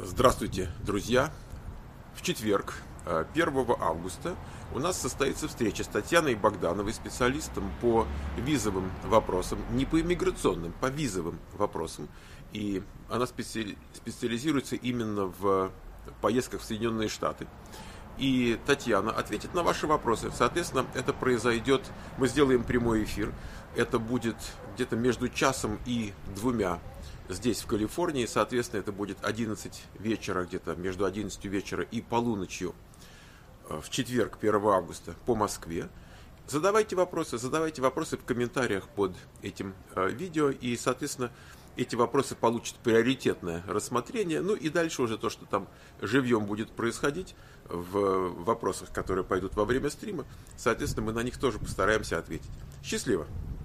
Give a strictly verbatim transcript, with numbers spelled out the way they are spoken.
Здравствуйте, друзья! В четверг, первого августа, у нас состоится встреча с Татьяной Богдановой, специалистом по визовым вопросам, не по иммиграционным, по визовым вопросам. И она специали- специализируется именно в поездках в Соединенные Штаты. И Татьяна ответит на ваши вопросы. Соответственно, это произойдет, мы сделаем прямой эфир. Это будет где-то между часом и двумя здесь, в Калифорнии. Соответственно, это будет одиннадцать вечера, где-то между одиннадцатью вечера и полуночью в четверг, первого августа по Москве. Задавайте вопросы, задавайте вопросы в комментариях под этим э, видео. И, соответственно, эти вопросы получат приоритетное рассмотрение. Ну и дальше уже то, что там живьем будет происходить в вопросах, которые пойдут во время стрима, соответственно, мы на них тоже постараемся ответить. Счастливо!